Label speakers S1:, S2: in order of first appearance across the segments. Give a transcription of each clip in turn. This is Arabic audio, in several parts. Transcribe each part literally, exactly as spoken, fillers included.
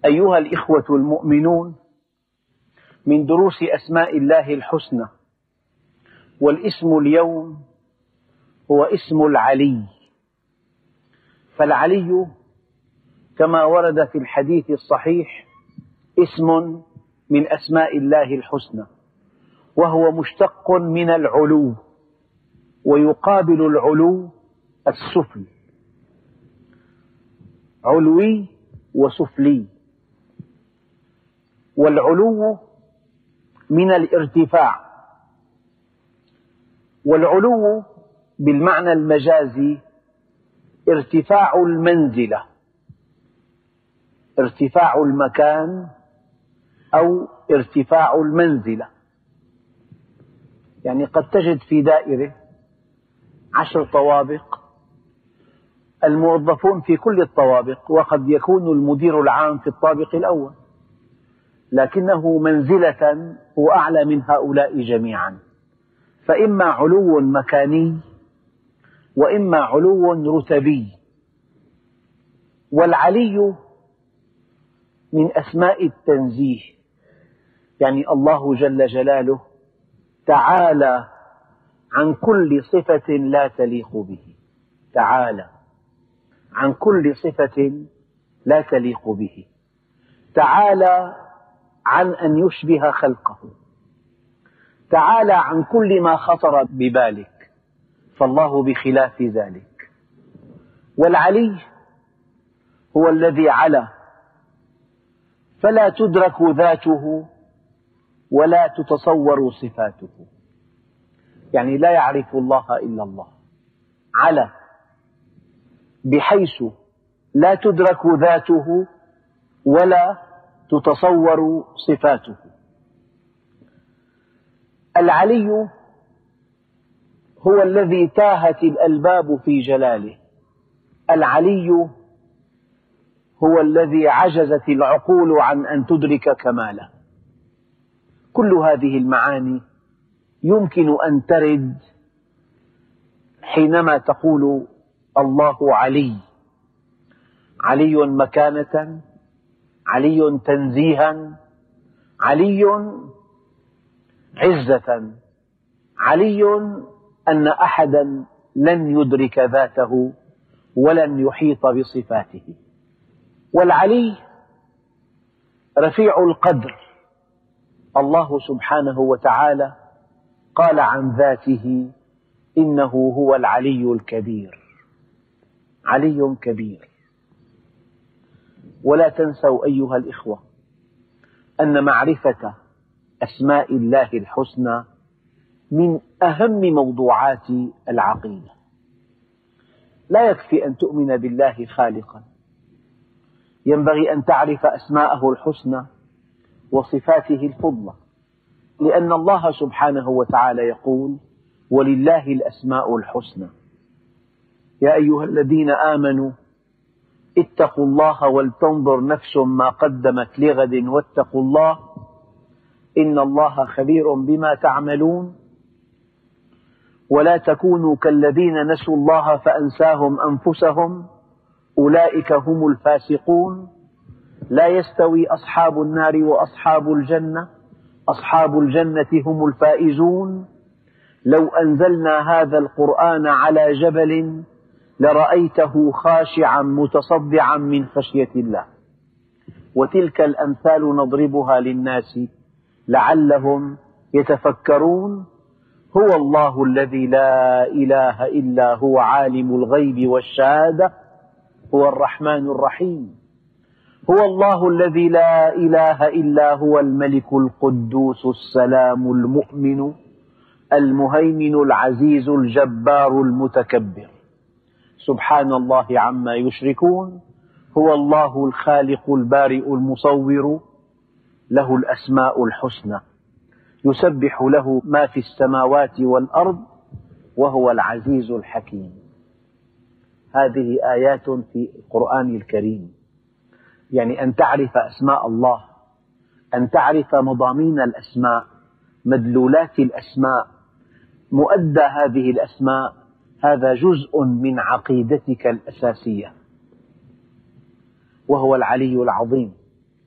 S1: أيها الإخوة المؤمنون، من دروس أسماء الله الحسنى، والاسم اليوم هو اسم العلي. فالعلي كما ورد في الحديث الصحيح اسم من أسماء الله الحسنى، وهو مشتق من العلو، ويقابل العلو السفل، علوي وسفلي. والعلو من الارتفاع، والعلو بالمعنى المجازي ارتفاع المنزلة، ارتفاع المكان أو ارتفاع المنزلة. يعني قد تجد في دائرة عشر طوابق، الموظفون في كل الطوابق، وقد يكون المدير العام في الطابق الأول، لكنه منزلة هو أعلى من هؤلاء جميعا. فإما علو مكاني وإما علو رتبي. والعلي من أسماء التنزيه، يعني الله جل جلاله تعالى عن كل صفة لا تليق به، تعالى عن كل صفة لا تليق به، تعالى عن أن يشبه خلقه، تعالى عن كل ما خطر ببالك، فالله بخلاف ذلك. والعلي هو الذي علا، فلا تدرك ذاته ولا تتصور صفاته، يعني لا يعرف الله إلا الله، علا بحيث لا تدرك ذاته ولا تتصور صفاته. العلي هو الذي تاهت الألباب في جلاله، العلي هو الذي عجزت العقول عن أن تدرك كماله. كل هذه المعاني يمكن أن ترد حينما تقول الله علي، علي مكانة، علي تنزيها، علي عزة، علي أن أحدا لن يدرك ذاته ولن يحيط بصفاته. والعلي رفيع القدر، الله سبحانه وتعالى قال عن ذاته إنه هو العلي الكبير، علي كبير. ولا تنسوا أيها الإخوة أن معرفة أسماء الله الحسنى من أهم موضوعات العقيدة. لا يكفي أن تؤمن بالله خالقا، ينبغي أن تعرف أسماءه الحسنى وصفاته الفضلى، لأن الله سبحانه وتعالى يقول ولله الأسماء الحسنى. يا أيها الذين آمنوا اتقوا الله ولتنظر نفس ما قدمت لغد واتقوا الله إن الله خبير بما تعملون. ولا تكونوا كالذين نسوا الله فأنساهم أنفسهم أولئك هم الفاسقون. لا يستوي أصحاب النار وأصحاب الجنة، أصحاب الجنة هم الفائزون. لو أنزلنا هذا القرآن على جبل لرأيته خاشعا متصدعا من خشية الله. وتلك الأمثال نضربها للناس لعلهم يتفكرون. هو الله الذي لا إله إلا هو عالم الغيب والشهادة هو الرحمن الرحيم. هو الله الذي لا إله إلا هو الملك القدوس السلام المؤمن المهيمن العزيز الجبار المتكبر. سبحان الله عما يشركون. هو الله الخالق البارئ المصور، له الأسماء الحسنى، يسبح له ما في السماوات والأرض وهو العزيز الحكيم. هذه آيات في القرآن الكريم. يعني أن تعرف أسماء الله، أن تعرف مضامين الأسماء، مدلولات الأسماء، مؤدى هذه الأسماء، هذا جزء من عقيدتك الأساسية، وهو العلي العظيم.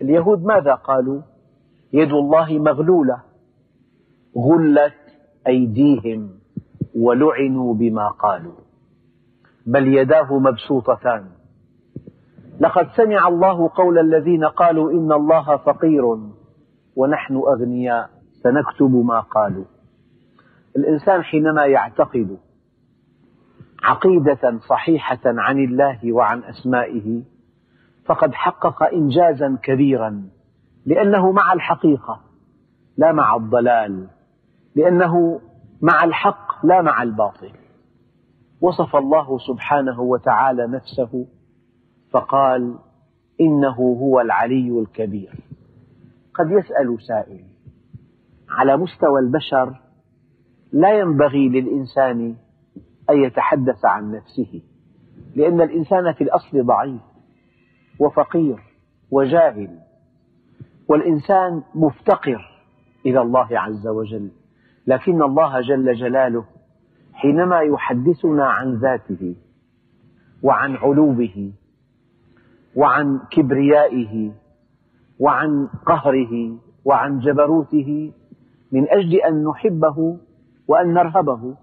S1: اليهود ماذا قالوا؟ يد الله مغلولة غلت أيديهم ولعنوا بما قالوا بل يداه مبسوطتان لقد سمع الله قول الذين قالوا إن الله فقير ونحن أغنياء سنكتب ما قالوا. الإنسان حينما يعتقد عقيدة صحيحة عن الله وعن أسمائه فقد حقق إنجازا كبيرا، لأنه مع الحقيقة لا مع الضلال، لأنه مع الحق لا مع الباطل. وصف الله سبحانه وتعالى نفسه فقال إنه هو العلي الكبير. قد يسأل سائل: على مستوى البشر لا ينبغي للإنسان أن يتحدث عن نفسه، لأن الإنسان في الأصل ضعيف وفقير وجاهل، والإنسان مفتقر إلى الله عز وجل، لكن الله جل جلاله حينما يحدثنا عن ذاته وعن علوه وعن كبريائه وعن قهره وعن جبروته من أجل أن نحبه وأن نرهبه.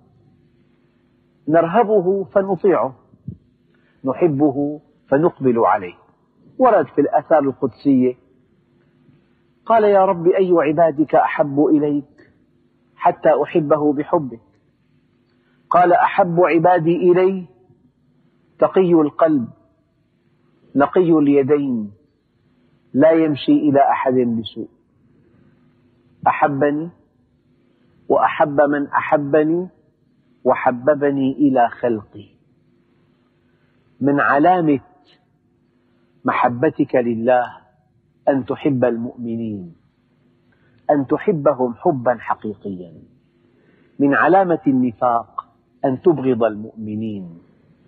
S1: نرهبه فنطيعه، نحبه فنقبل عليه. ورد في الآثار القدسية قال: يا رب أي عبادك أحب إليك حتى أحبه بحبك؟ قال: أحب عبادي إلي تقي القلب نقي اليدين لا يمشي إلى أحد بسوء. أحبني وأحب من أحبني وحببني إلى خلقي. من علامة محبتك لله أن تحب المؤمنين، أن تحبهم حبا حقيقيا. من علامة النفاق أن تبغض المؤمنين،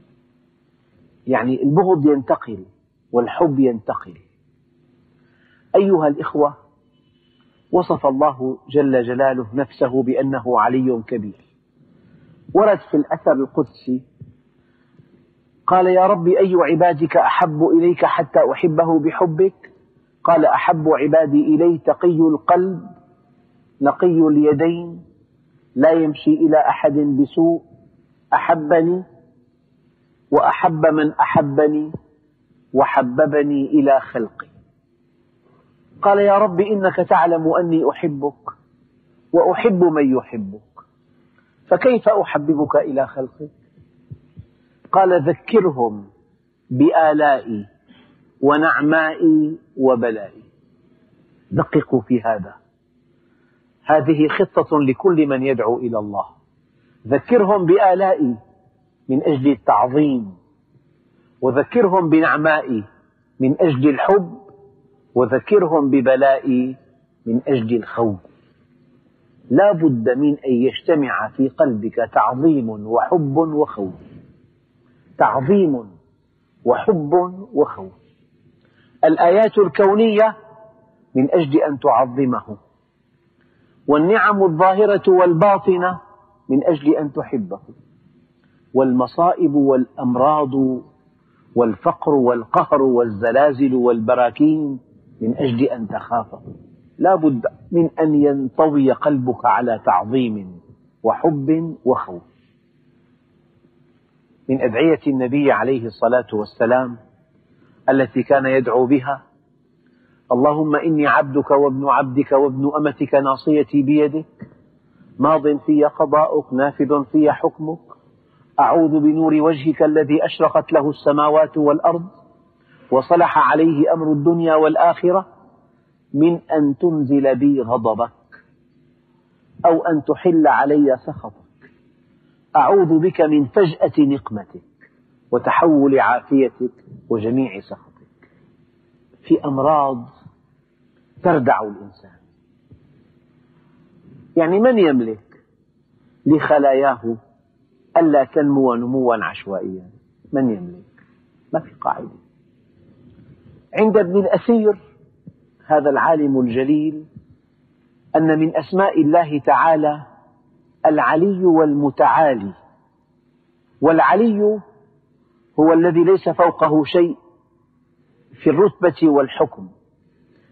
S1: يعني البغض ينتقل والحب ينتقل. أيها الإخوة، وصف الله جل جلاله نفسه بأنه علي كبير. ورد في الأثر القدسي قال: يا رب أي عبادك أحب إليك حتى أحبه بحبك؟ قال: أحب عبادي إلي تقي القلب نقي اليدين لا يمشي إلى أحد بسوء. أحبني وأحب من أحبني وحببني إلى خلقي. قال: يا رب إنك تعلم أني أحبك وأحب من يحبك، فكيف أحببك إلى خلقك؟ قال: ذكرهم بآلائي ونعمائي وبلائي. دققوا في هذا، هذه خطة لكل من يدعو إلى الله. ذكرهم بآلائي من أجل التعظيم، وذكرهم بنعمائي من أجل الحب، وذكرهم ببلائي من أجل الخوف. لا بد من أن يجتمع في قلبك تعظيم وحب وخوف، تعظيم وحب وخوف. الآيات الكونية من أجل أن تعظمه، والنعم الظاهرة والباطنة من أجل أن تحبه، والمصائب والأمراض والفقر والقهر والزلازل والبراكين من أجل أن تخافه. لا بد من أن ينطوي قلبك على تعظيم وحب وخوف. من أدعية النبي عليه الصلاة والسلام التي كان يدعو بها: اللهم إني عبدك وابن عبدك وابن أمتك ناصيتي بيدك ماض في قضاؤك نافذ في حكمك أعوذ بنور وجهك الذي أشرقت له السماوات والأرض وصلح عليه أمر الدنيا والآخرة من أن تنزل بي غضبك أو أن تحل علي سخطك. أعوذ بك من فجأة نقمتك وتحول عافيتك وجميع سخطك. في أمراض تردع الإنسان، يعني من يملك لخلاياه ألا تنمو نموا عشوائيا؟ من يملك؟ ما في قاعدة. عند ابن الأثير هذا العالم الجليل أن من أسماء الله تعالى العلي والمتعالي. والعلي هو الذي ليس فوقه شيء في الرتبة والحكم،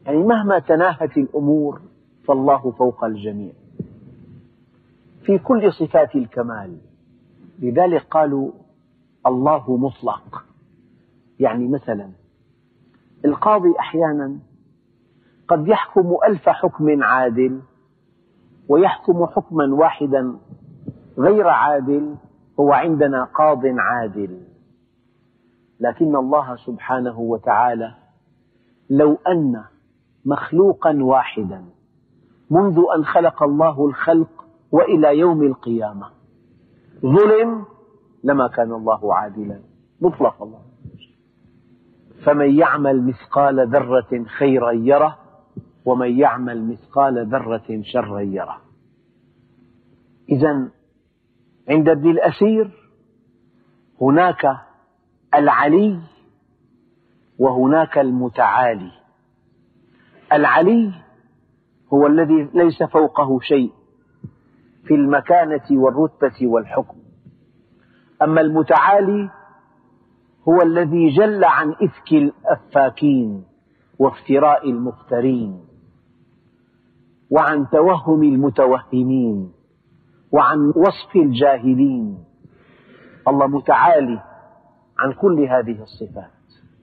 S1: يعني مهما تناهت الأمور فالله فوق الجميع في كل صفات الكمال. لذلك قالوا الله مطلق. يعني مثلا القاضي أحيانا قد يحكم ألف حكم عادل ويحكم حكما واحدا غير عادل، هو عندنا قاض عادل. لكن الله سبحانه وتعالى لو أن مخلوقا واحدا منذ أن خلق الله الخلق وإلى يوم القيامة ظلم لما كان الله عادلا مطلق الله. فمن يعمل مثقال ذرة خيرا يره ومن يعمل مثقال ذرة شرا يره. إذن عند ابن الأثير هناك العلي وهناك المتعالي. العلي هو الذي ليس فوقه شيء في المكانة والرتبة والحكم، أما المتعالي هو الذي جل عن إفك الأفاكين وافتراء المفترين وعن توهم المتوهمين وعن وصف الجاهلين. الله متعالي عن كل هذه الصفات.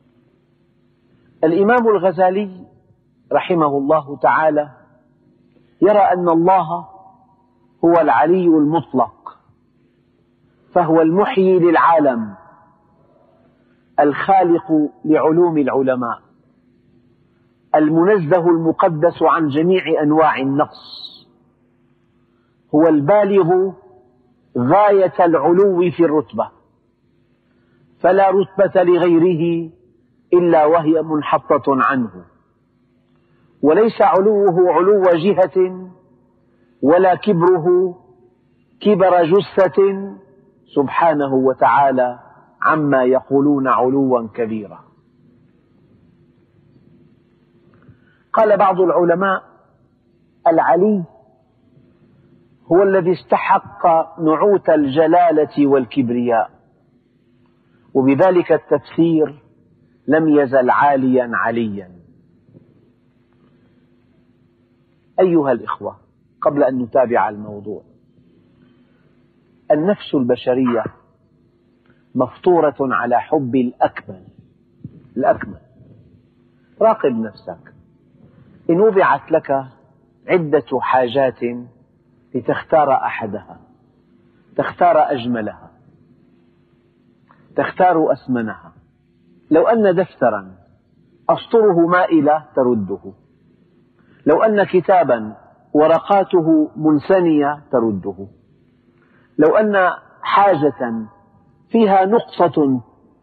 S1: الإمام الغزالي رحمه الله تعالى يرى أن الله هو العلي المطلق، فهو المحيي للعالم، الخالق لعلوم العلماء، المنزه المقدس عن جميع أنواع النقص، هو البالغ غاية العلو في الرتبة، فلا رتبة لغيره إلا وهي منحطة عنه، وليس علوه علو جهة ولا كبره كبر جثة سبحانه وتعالى عما يقولون علوا كبيرا. قال بعض العلماء العلي هو الذي استحق نعوت الجلالة والكبرياء، وبذلك التفسير لم يزل عاليا عليا. أيها الإخوة، قبل أن نتابع الموضوع، النفس البشرية مفطورة على حب الأكمل. الأكمل. راقب نفسك، إن وضعت لك عدة حاجات لتختار أحدها، تختار أجملها، تختار أثمنها. لو أن دفترا أسطره مائلة ترده، لو أن كتابا ورقاته منثنية ترده، لو أن حاجة فيها نقصة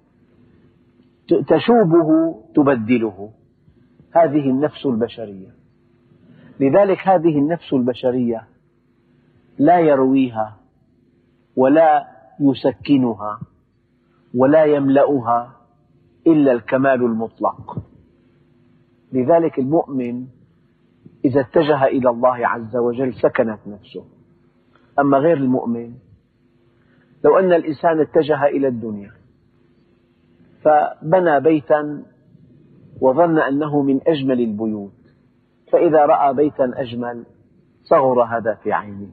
S1: تشوبه تبدله. هذه النفس البشرية. لذلك هذه النفس البشرية لا يرويها ولا يسكنها ولا يملأها إلا الكمال المطلق. لذلك المؤمن إذا اتجه إلى الله عز وجل سكنت نفسه. أما غير المؤمن، لو أن الإنسان اتجه إلى الدنيا فبنى بيتا وظن أنه من أجمل البيوت، فإذا رأى بيتا أجمل صغر هذا في عينه.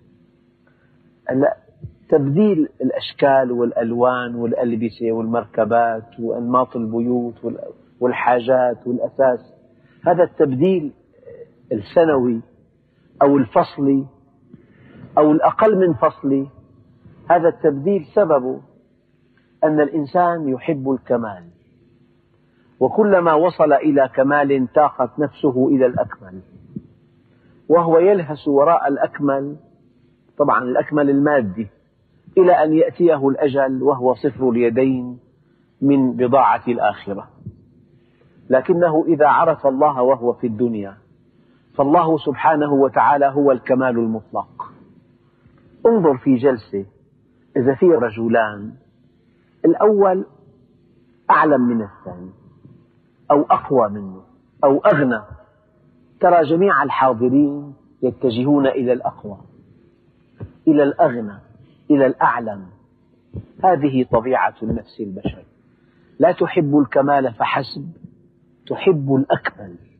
S1: تبديل الأشكال والألوان والألبسة والمركبات وأنماط البيوت والحاجات والأساس، هذا التبديل السنوي أو الفصلي أو الأقل من فصلي، هذا التبديل سببه أن الإنسان يحب الكمال، وكلما وصل إلى كمال تاقت نفسه إلى الأكمل، وهو يلهث وراء الأكمل، طبعا الأكمل المادي، إلى أن يأتيه الأجل وهو صفر اليدين من بضاعة الآخرة. لكنه إذا عرف الله وهو في الدنيا فالله سبحانه وتعالى هو الكمال المطلق. انظر في جلسة إذا في رجلان، الأول أعلم من الثاني أو أقوى منه أو أغنى، ترى جميع الحاضرين يتجهون إلى الأقوى، إلى الأغنى، إلى الأعلم. هذه طبيعة النفس البشرية، لا تحب الكمال فحسب، تحب الأكمل.